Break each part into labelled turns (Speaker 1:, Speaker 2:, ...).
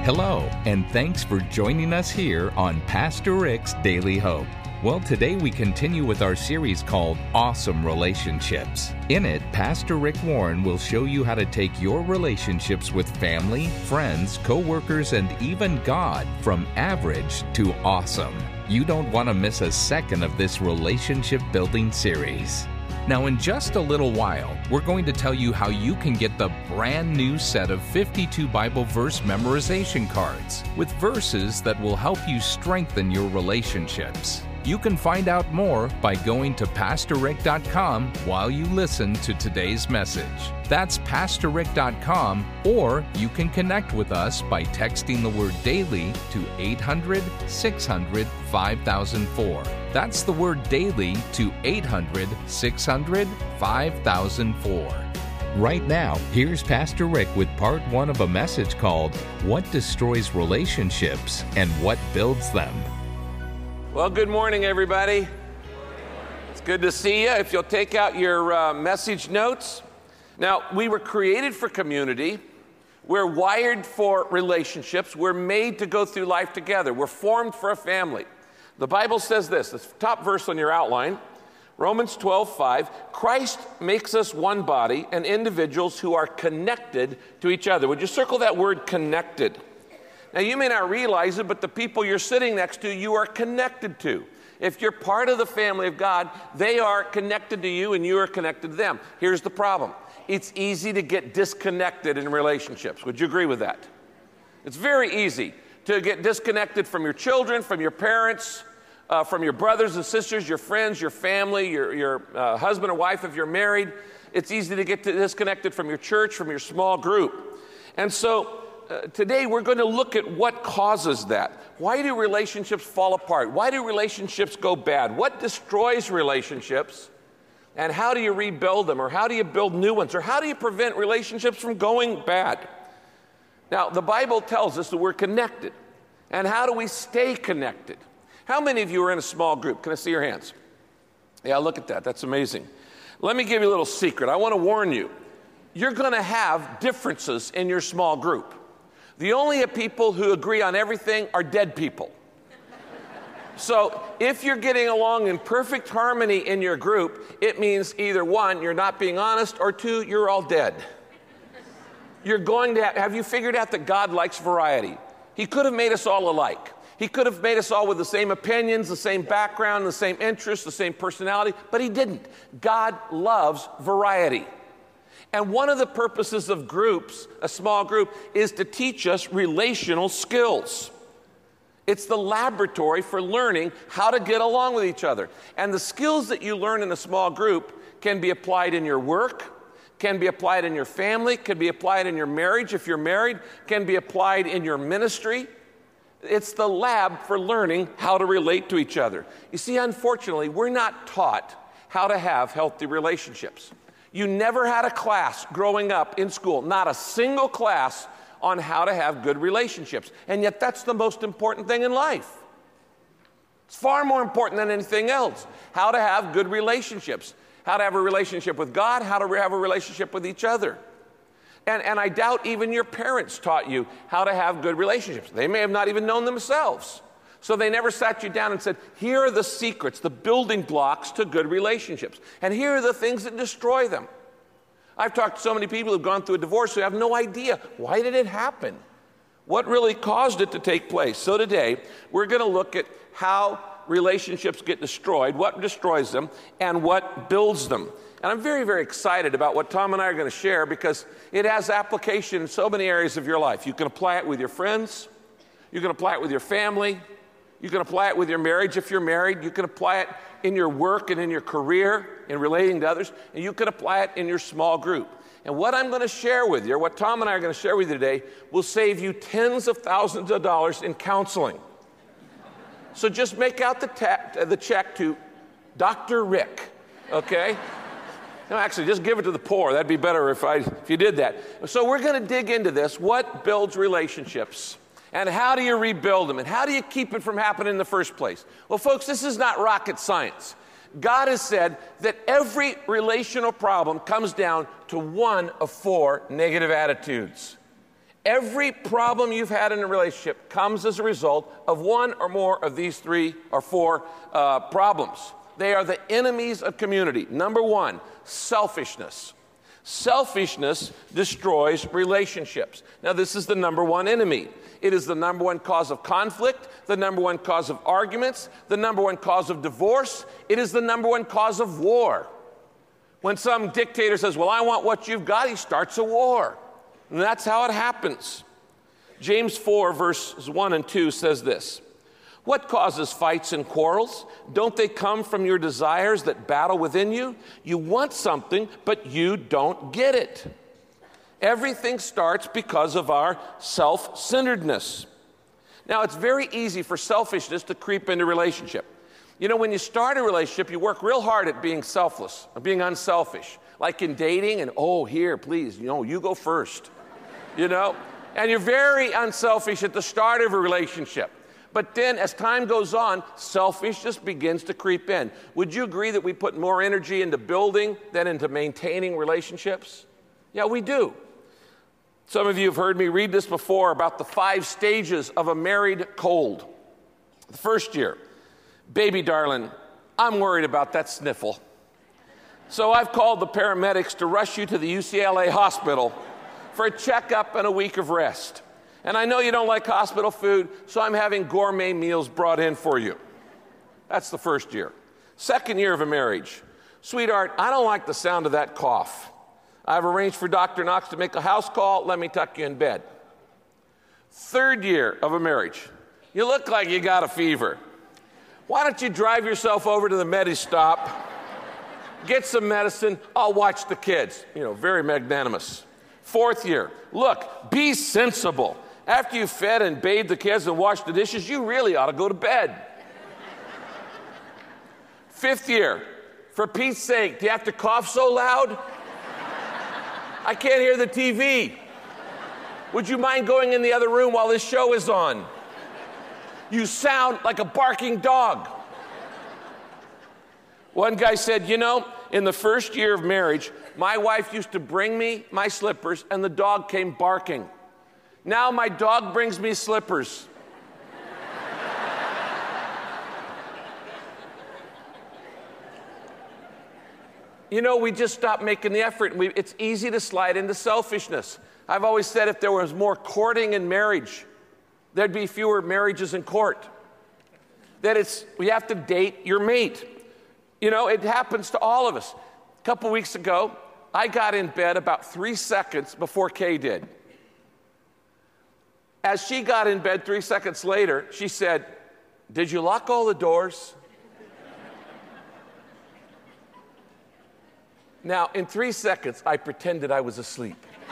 Speaker 1: Hello, and thanks for joining us here on Pastor Rick's Daily Hope. Well, today we continue with our series called Awesome Relationships. In it, Pastor Rick Warren will show you how to take your relationships with family, friends, co-workers, and even God from average to awesome. You don't want to miss a second of this relationship-building series. Now, in just a little while, we're going to tell you how you can get the brand new set of 52 Bible verse memorization cards with verses that will help you strengthen your relationships. You can find out more by going to PastorRick.com while you listen to today's message. That's PastorRick.com, or you can connect with us by texting the word DAILY to 800-600-5004. That's the word DAILY to 800-600-5004. Right now, here's Pastor Rick with part one of a message called What Destroys Relationships and What Builds Them.
Speaker 2: Well, good morning, everybody. It's good to see you. If you'll take out your message notes. Now, we were created for community. We're wired for relationships. We're made to go through life together. We're formed for a family. The Bible says this, the top verse on your outline, Romans 12:5, Christ makes us one body and individuals who are connected to each other. Would you circle that word connected? Now, you may not realize it, but the people you're sitting next to, you are connected to. If you're part of the family of God, they are connected to you and you are connected to them. Here's the problem. It's easy to get disconnected in relationships. Would you agree with that? It's very easy to get disconnected from your children, from your parents, from your brothers and sisters, your friends, your family, your husband or wife if you're married. It's easy to get disconnected from your church, from your small group. And so today we're going to look at what causes that. Why do relationships fall apart? Why do relationships go bad? What destroys relationships? And how do you rebuild them? Or how do you build new ones? Or how do you prevent relationships from going bad? Now, the Bible tells us that we're connected. And how do we stay connected? How many of you are in a small group? Can I see your hands? Yeah, look at that. That's amazing. Let me give you a little secret. I want to warn you. You're going to have differences in your small group. The only people who agree on everything are dead people. So if you're getting along in perfect harmony in your group, it means either one, you're not being honest, or two, you're all dead. You're going to have you figured out that God likes variety? He could have made us all alike. He could have made us all with the same opinions, the same background, the same interests, the same personality, but he didn't. God loves variety. And one of the purposes of groups, a small group, is to teach us relational skills. It's the laboratory for learning how to get along with each other. And the skills that you learn in a small group can be applied in your work, can be applied in your family, can be applied in your marriage if you're married, can be applied in your ministry. It's the lab for learning how to relate to each other. You see, unfortunately, we're not taught how to have healthy relationships. You never had a class growing up in school, not a single class on how to have good relationships. And yet that's the most important thing in life. It's far more important than anything else. How to have good relationships. How to have a relationship with God, how to have a relationship with each other. And I doubt even your parents taught you how to have good relationships. They may have not even known themselves. So they never sat you down and said, here are the secrets, the building blocks to good relationships. And here are the things that destroy them. I've talked to so many people who've gone through a divorce who have no idea. Why did it happen? What really caused it to take place? So today, we're going to look at how relationships get destroyed, what destroys them, and what builds them. And I'm very, very excited about what Tom and I are going to share because it has application in so many areas of your life. You can apply it with your friends. You can apply it with your family. You can apply it with your marriage if you're married. You can apply it in your work and in your career, in relating to others. And you can apply it in your small group. And what I'm going to share with you, or what Tom and I are going to share with you today, will save you tens of thousands of dollars in counseling. So just make out the check to Dr. Rick, okay? No, actually, just give it to the poor. That'd be better if you did that. So we're going to dig into this. What builds relationships? And how do you rebuild them? And how do you keep it from happening in the first place? Well, folks, this is not rocket science. God has said that every relational problem comes down to one of four negative attitudes. Every problem you've had in a relationship comes as a result of one or more of these 3 or 4 problems. They are the enemies of community. Number 1, selfishness. Selfishness destroys relationships. Now, this is the number 1 enemy. It is the number 1 cause of conflict, the number 1 cause of arguments, the number 1 cause of divorce. It is the number 1 cause of war. When some dictator says, well, I want what you've got, he starts a war. And that's how it happens. James 4, verses 1 and 2 says this: what causes fights and quarrels? Don't they come from your desires that battle within you? You want something, but you don't get it. Everything starts because of our self-centeredness. Now, it's very easy for selfishness to creep into a relationship. You know, when you start a relationship, you work real hard at being selfless, or being unselfish. Like in dating, and here, please, you go first. And you're very unselfish at the start of a relationship. But then as time goes on, selfishness begins to creep in. Would you agree that we put more energy into building than into maintaining relationships? Yeah, we do. Some of you have heard me read this before about the 5 stages of a married cold. The first year, baby darling, I'm worried about that sniffle. So I've called the paramedics to rush you to the UCLA hospital for a checkup and a week of rest. And I know you don't like hospital food, so I'm having gourmet meals brought in for you. That's the first year. Second year of a marriage. Sweetheart, I don't like the sound of that cough. I've arranged for Dr. Knox to make a house call. Let me tuck you in bed. Third year of a marriage. You look like you got a fever. Why don't you drive yourself over to the Medi-Stop, get some medicine, I'll watch the kids. Very magnanimous. Fourth year, look, be sensible. After you've fed and bathed the kids and washed the dishes, you really ought to go to bed. Fifth year, for Pete's sake, do you have to cough so loud? I can't hear the TV. Would you mind going in the other room while this show is on? You sound like a barking dog. One guy said, in the first year of marriage, my wife used to bring me my slippers and the dog came barking. Now my dog brings me slippers. We just stopped making the effort. It's easy to slide into selfishness. I've always said if there was more courting in marriage, there'd be fewer marriages in court. That we have to date your mate. It happens to all of us. A couple weeks ago, I got in bed about 3 seconds before Kay did. As she got in bed 3 seconds later, she said, did you lock all the doors? Now, in 3 seconds, I pretended I was asleep.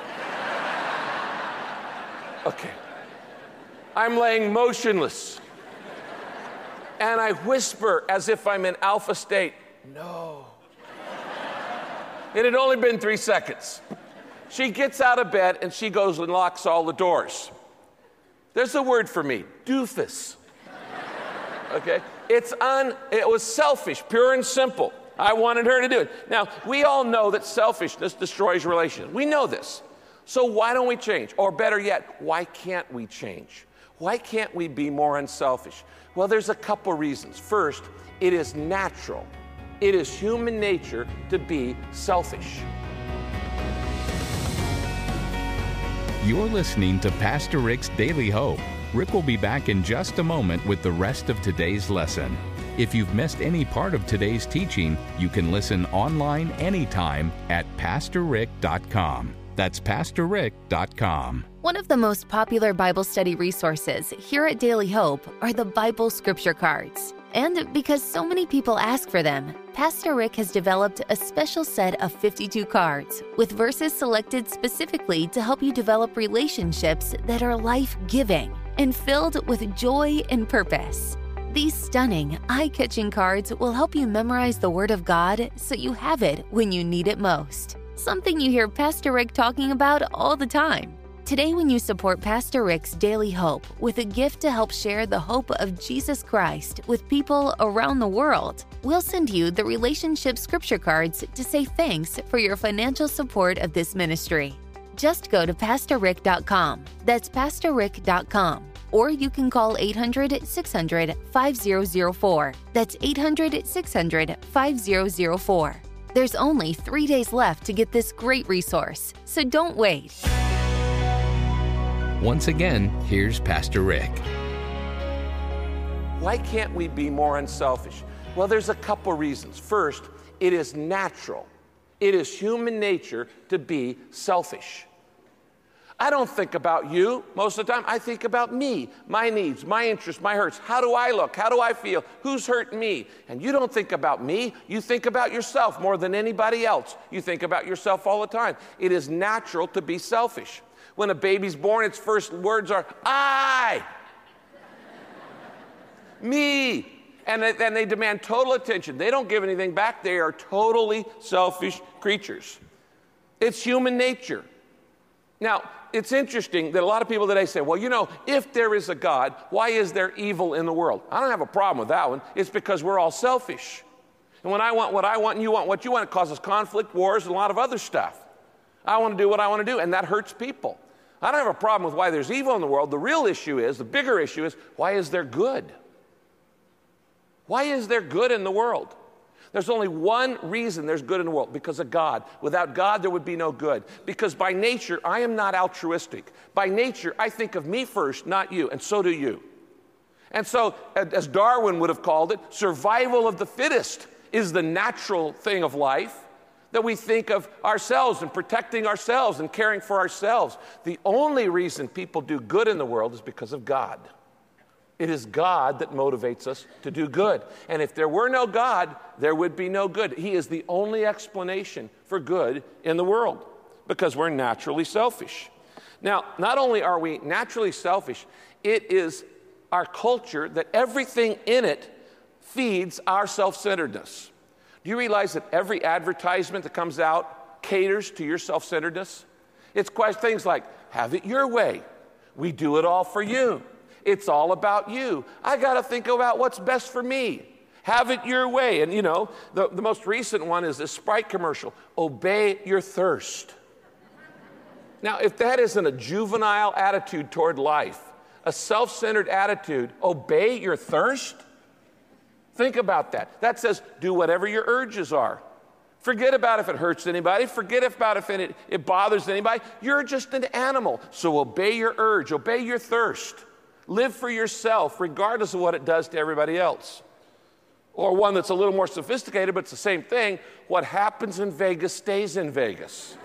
Speaker 2: Okay. I'm laying motionless. And I whisper as if I'm in alpha state, no. It had only been 3 seconds. She gets out of bed and she goes and locks all the doors. There's a word for me, doofus. Okay? It was selfish, pure and simple. I wanted her to do it. Now, we all know that selfishness destroys relations. We know this. So why don't we change? Or better yet, why can't we change? Why can't we be more unselfish? Well, there's a couple reasons. First, it is natural. It is human nature to be selfish.
Speaker 1: You're listening to Pastor Rick's Daily Hope. Rick will be back in just a moment with the rest of today's lesson. If you've missed any part of today's teaching, you can listen online anytime at PastorRick.com. That's PastorRick.com.
Speaker 3: One of the most popular Bible study resources here at Daily Hope are the Bible Scripture Cards. And because so many people ask for them, Pastor Rick has developed a special set of 52 cards with verses selected specifically to help you develop relationships that are life-giving and filled with joy and purpose. These stunning, eye-catching cards will help you memorize the Word of God so you have it when you need it most. Something you hear Pastor Rick talking about all the time. Today, when you support Pastor Rick's Daily Hope with a gift to help share the hope of Jesus Christ with people around the world, we'll send you the Relationship Scripture Cards to say thanks for your financial support of this ministry. Just go to PastorRick.com. That's PastorRick.com. Or you can call 800-600-5004. That's 800-600-5004. There's only 3 days left to get this great resource, so don't wait.
Speaker 1: Once again, here's Pastor Rick.
Speaker 2: Why can't we be more unselfish? Well, there's a couple reasons. First, it is natural. It is human nature to be selfish. I don't think about you most of the time. I think about me, my needs, my interests, my hurts. How do I look? How do I feel? Who's hurting me? And you don't think about me. You think about yourself more than anybody else. You think about yourself all the time. It is natural to be selfish. When a baby's born, its first words are, I, me. And they demand total attention. They don't give anything back. They are totally selfish creatures. It's human nature. Now, it's interesting that a lot of people today say, well, you know, if there is a God, why is there evil in the world? I don't have a problem with that one. It's because we're all selfish. And when I want what I want and you want what you want, it causes conflict, wars, and a lot of other stuff. I want to do what I want to do, and that hurts people. I don't have a problem with why there's evil in the world. The real issue is, the bigger issue is, why is there good? Why is there good in the world? There's only one reason there's good in the world, because of God. Without God, there would be no good. Because by nature, I am not altruistic. By nature, I think of me first, not you, and so do you. And so, as Darwin would have called it, survival of the fittest is the natural thing of life, that we think of ourselves and protecting ourselves and caring for ourselves. The only reason people do good in the world is because of God. It is God that motivates us to do good. And if there were no God, there would be no good. He is the only explanation for good in the world, because we're naturally selfish. Now, not only are we naturally selfish, it is our culture that everything in it feeds our self-centeredness. Do you realize that every advertisement that comes out caters to your self-centeredness? It's quite things like, have it your way. We do it all for you. It's all about you. I got to think about what's best for me. Have it your way. And you know, the most recent one is this Sprite commercial. Obey your thirst. Now, if that isn't a juvenile attitude toward life, a self-centered attitude, obey your thirst? Think about that. That says, do whatever your urges are. Forget about if it hurts anybody. Forget about if it bothers anybody. You're just an animal. So obey your urge. Obey your thirst. Live for yourself, regardless of what it does to everybody else. Or one that's a little more sophisticated, but it's the same thing. What happens in Vegas stays in Vegas.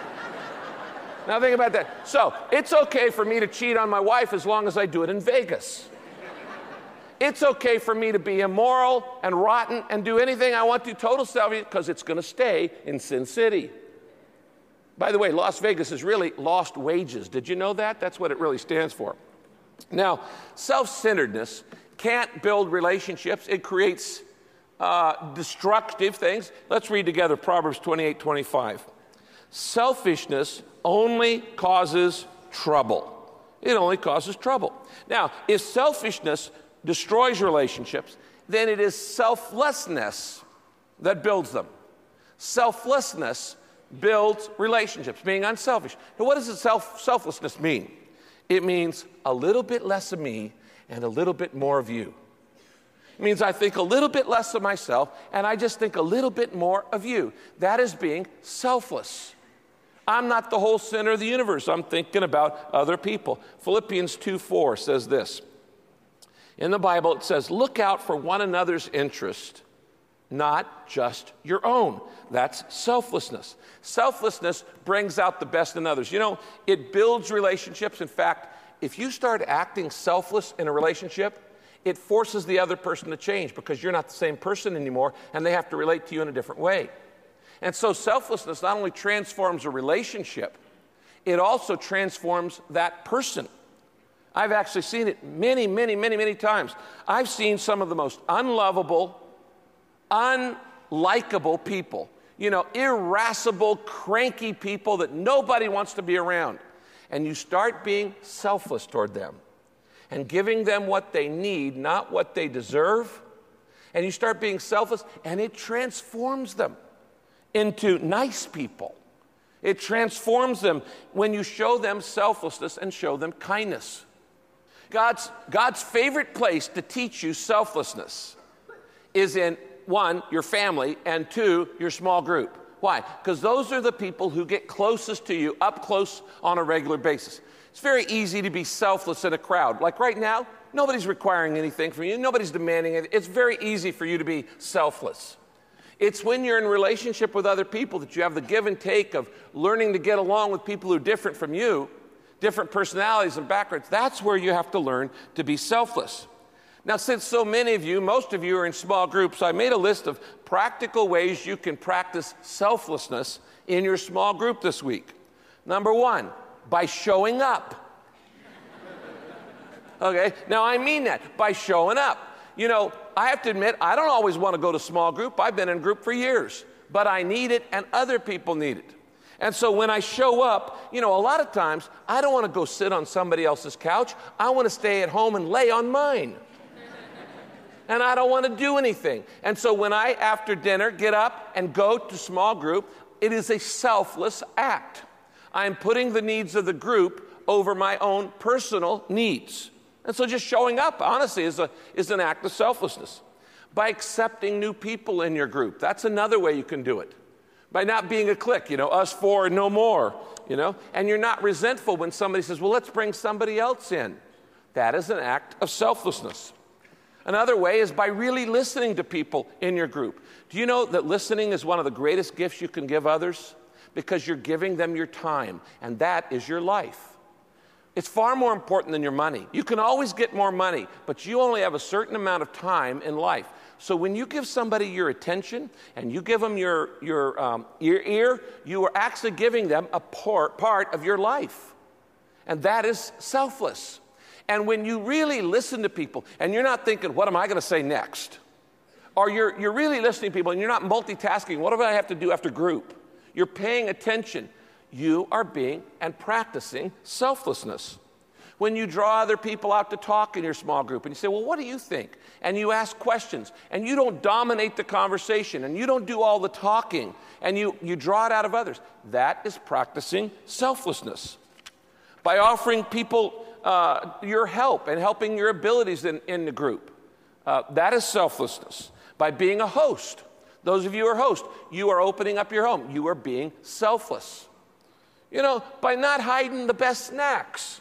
Speaker 2: Now think about that. So it's okay for me to cheat on my wife as long as I do it in Vegas. It's okay for me to be immoral and rotten and do anything I want to, total selfish, because it's going to stay in Sin City. By the way, Las Vegas is really lost wages. Did you know that? That's what it really stands for. Now, self-centeredness can't build relationships. It creates destructive things. Let's read together Proverbs 28:25. Selfishness only causes trouble. It only causes trouble. Now, if selfishness destroys relationships, then it is selflessness that builds them. Selflessness builds relationships, being unselfish. Now, what does selflessness mean? It means a little bit less of me and a little bit more of you. It means I think a little bit less of myself and I just think a little bit more of you. That is being selfless. I'm not the whole center of the universe. I'm thinking about other people. Philippians 2:4 says this. In the Bible, it says, look out for one another's interest, not just your own. That's selflessness. Selflessness brings out the best in others. You know, it builds relationships. In fact, if you start acting selfless in a relationship, it forces the other person to change, because you're not the same person anymore, and they have to relate to you in a different way. And so selflessness not only transforms a relationship, it also transforms that person. I've actually seen it many times. I've seen some of the most unlovable, unlikable people, you know, irascible, cranky people that nobody wants to be around. And you start being selfless toward them and giving them what they need, not what they deserve. And you start being selfless, and it transforms them into nice people. It transforms them when you show them selflessness and show them kindness. God's favorite place to teach you selflessness is in, 1, your family, and 2, your small group. Why? Because those are the people who get closest to you, up close on a regular basis. It's very easy to be selfless in a crowd. Like right now, nobody's requiring anything from you. Nobody's demanding it. It's very easy for you to be selfless. It's when you're in relationship with other people that you have the give and take of learning to get along with people who are different from you, different personalities and backgrounds. That's where you have to learn to be selfless. Now, since so many of you, most of you are in small groups, I made a list of practical ways you can practice selflessness in your small group this week. Number 1, by showing up. Okay, now I mean that, by showing up. You know, I have to admit, I don't always want to go to small group. I've been in group for years, but I need it and other people need it. And so when I show up, you know, a lot of times I don't want to go sit on somebody else's couch. I want to stay at home and lay on mine. And I don't want to do anything. And so when I, after dinner, get up and go to small group, it is a selfless act. I'm putting the needs of the group over my own personal needs. And so just showing up, honestly, is an act of selflessness. By accepting new people in your group, that's another way you can do it. By not being a clique, you know, us four and no more, you know. And you're not resentful when somebody says, well, let's bring somebody else in. That is an act of selflessness. Another way is by really listening to people in your group. Do you know that listening is one of the greatest gifts you can give others? Because you're giving them your time, and that is your life. It's far more important than your money. You can always get more money, but you only have a certain amount of time in life. So when you give somebody your attention and you give them your ear, you are actually giving them a part of your life. And that is selfless. And when you really listen to people and you're not thinking, what am I going to say next? Or you're really listening to people and you're not multitasking, what do I have to do after group? You're paying attention. You are being and practicing selflessness. When you draw other people out to talk in your small group and you say, well, what do you think? And you ask questions and you don't dominate the conversation and you don't do all the talking and you draw it out of others. That is practicing selflessness. By offering people your help and helping your abilities in the group. That is selflessness. By being a host. Those of you who are hosts, you are opening up your home. You are being selfless. You know, by not hiding the best snacks.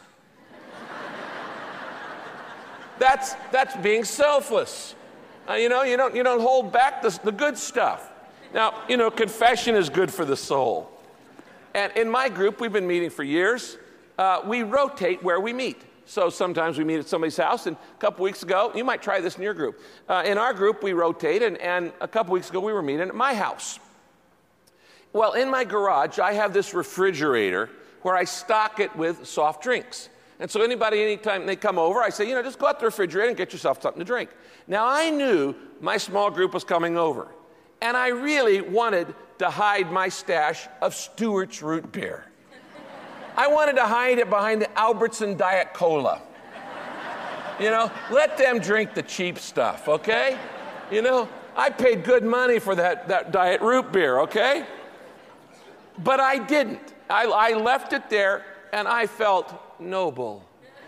Speaker 2: That's being selfless. You know, you don't hold back the good stuff. Now, you know, confession is good for the soul. And in my group, we've been meeting for years. We rotate where we meet. So sometimes we meet at somebody's house, and a couple weeks ago, you might try this in your group. In our group, we rotate, and a couple weeks ago, we were meeting at my house. Well, in my garage, I have this refrigerator where I stock it with soft drinks. And so anytime they come over, I say, you know, just go out to the refrigerator and get yourself something to drink. Now, I knew my small group was coming over, and I really wanted to hide my stash of Stewart's root beer. I wanted to hide it behind the Albertson Diet Cola. You know, let them drink the cheap stuff, okay? You know, I paid good money for that Diet root beer, okay? But I didn't. I left it there, and I felt noble.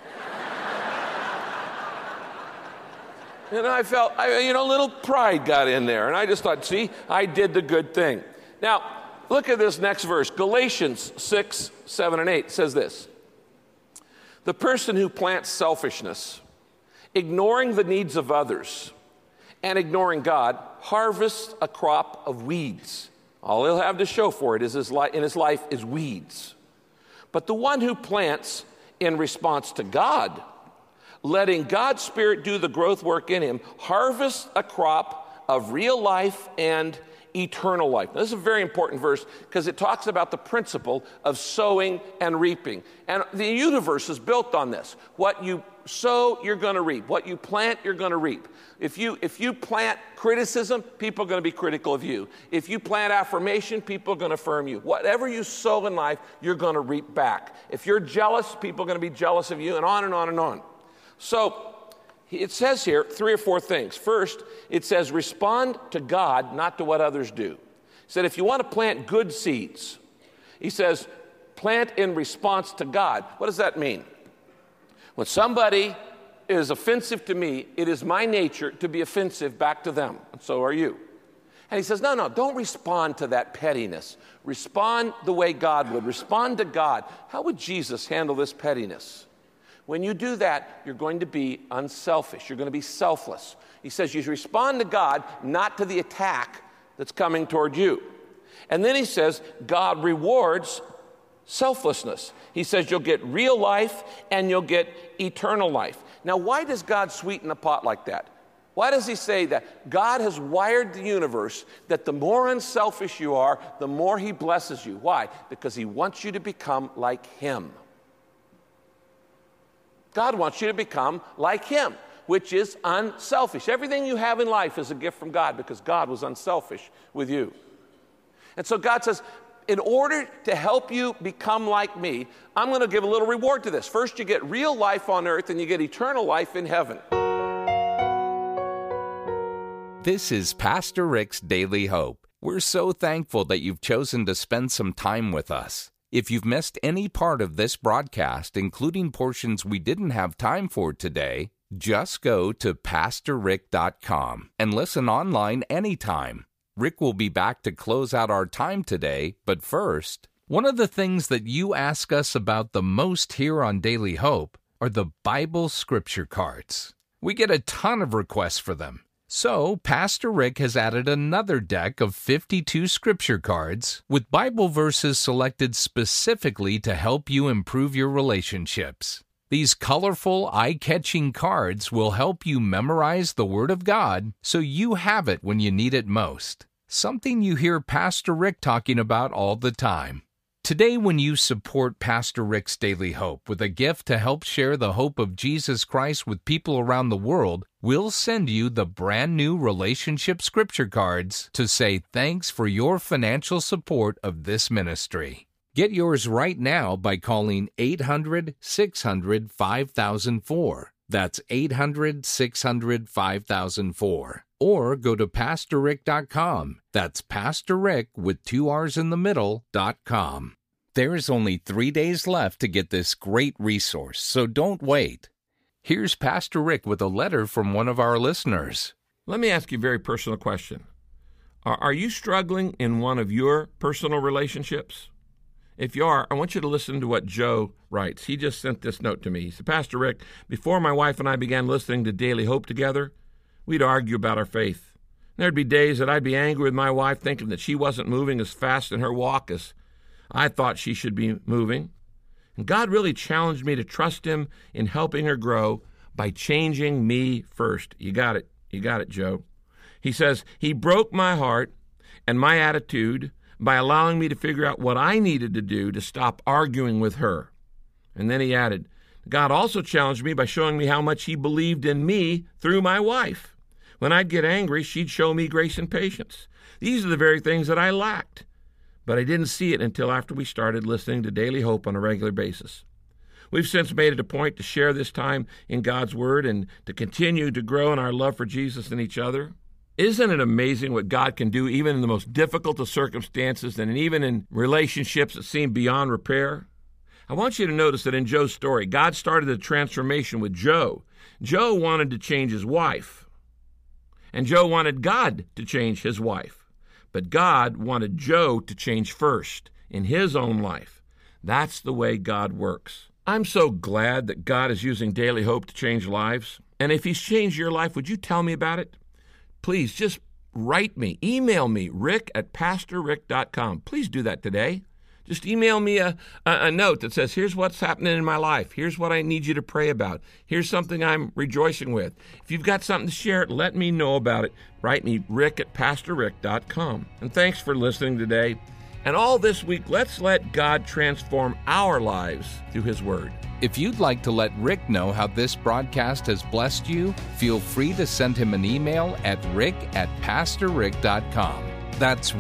Speaker 2: And I felt, little pride got in there. And I just thought, see, I did the good thing. Now, look at this next verse. Galatians 6, 7, and 8 says this. The person who plants selfishness, ignoring the needs of others, and ignoring God, harvests a crop of weeds. All he'll have to show for it in his life is weeds. But the one who plants in response to God, letting God's Spirit do the growth work in him, harvests a crop of real life and eternal life. Now, this is a very important verse because it talks about the principle of sowing and reaping. And the universe is built on this. What you sow, you're going to reap. What you plant, you're going to reap. If you plant criticism, people are going to be critical of you. If you plant affirmation, people are going to affirm you. Whatever you sow in life, you're going to reap back. If you're jealous, people are going to be jealous of you, and on and on and on. So it says here 3 or 4 things. First, it says respond to God, not to what others do. It said if you want to plant good seeds, He says, plant in response to God. What does that mean? When somebody is offensive to me, it is my nature to be offensive back to them, and so are you. And he says, no, don't respond to that pettiness. Respond the way God would. Respond to God. How would Jesus handle this pettiness? When you do that, you're going to be unselfish. You're going to be selfless. He says you respond to God, not to the attack that's coming toward you. And then he says God rewards selflessness. He says you'll get real life and you'll get eternal life. Now, why does God sweeten the pot like that? Why does he say that? God has wired the universe that the more unselfish you are, the more he blesses you. Why? Because he wants you to become like him. God wants you to become like him, which is unselfish. Everything you have in life is a gift from God because God was unselfish with you. And so God says, in order to help you become like me, I'm going to give a little reward to this. First, you get real life on earth and you get eternal life in heaven.
Speaker 1: This is Pastor Rick's Daily Hope. We're so thankful that you've chosen to spend some time with us. If you've missed any part of this broadcast, including portions we didn't have time for today, just go to PastorRick.com and listen online anytime. Rick will be back to close out our time today, but first, one of the things that you ask us about the most here on Daily Hope are the Bible Scripture Cards. We get a ton of requests for them. So, Pastor Rick has added another deck of 52 scripture cards with Bible verses selected specifically to help you improve your relationships. These colorful, eye-catching cards will help you memorize the Word of God so you have it when you need it most. Something you hear Pastor Rick talking about all the time. Today, when you support Pastor Rick's Daily Hope with a gift to help share the hope of Jesus Christ with people around the world, we'll send you the brand new relationship scripture cards to say thanks for your financial support of this ministry. Get yours right now by calling 800-600-5004. That's 800-600-5004. Or go to PastorRick.com. That's Pastor Rick with 2 R's in the middle.com. There's only 3 days left to get this great resource, so don't wait. Here's Pastor Rick with a letter from one of our listeners.
Speaker 2: Let me ask you a very personal question. Are you struggling in one of your personal relationships? If you are, I want you to listen to what Joe writes. He just sent this note to me. He said, Pastor Rick, before my wife and I began listening to Daily Hope together, we'd argue about our faith. There'd be days that I'd be angry with my wife thinking that she wasn't moving as fast in her walk as I thought she should be moving. And God really challenged me to trust him in helping her grow by changing me first. You got it. You got it, Joe. He says, he broke my heart and my attitude by allowing me to figure out what I needed to do to stop arguing with her. And then he added, God also challenged me by showing me how much he believed in me through my wife. When I'd get angry, she'd show me grace and patience. These are the very things that I lacked. But I didn't see it until after we started listening to Daily Hope on a regular basis. We've since made it a point to share this time in God's Word and to continue to grow in our love for Jesus and each other. Isn't it amazing what God can do even in the most difficult of circumstances and even in relationships that seem beyond repair? I want you to notice that in Joe's story, God started a transformation with Joe. Joe wanted to change his wife, and Joe wanted God to change his wife. But God wanted Joe to change first in his own life. That's the way God works. I'm so glad that God is using Daily Hope to change lives. And if he's changed your life, would you tell me about it? Please just write me, email me, rick@pastorrick.com. Please do that today. Just email me a note that says, here's what's happening in my life. Here's what I need you to pray about. Here's something I'm rejoicing with. If you've got something to share, let me know about it. Write me, rick@pastorrick.com. And thanks for listening today. And all this week, let's let God transform our lives through his word.
Speaker 1: If you'd like to let Rick know how this broadcast has blessed you, feel free to send him an email at rick@pastorrick.com. That's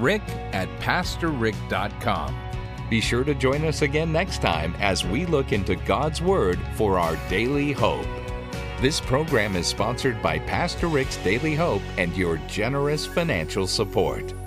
Speaker 1: rick@pastorrick.com. Be sure to join us again next time as we look into God's Word for our daily hope. This program is sponsored by Pastor Rick's Daily Hope and your generous financial support.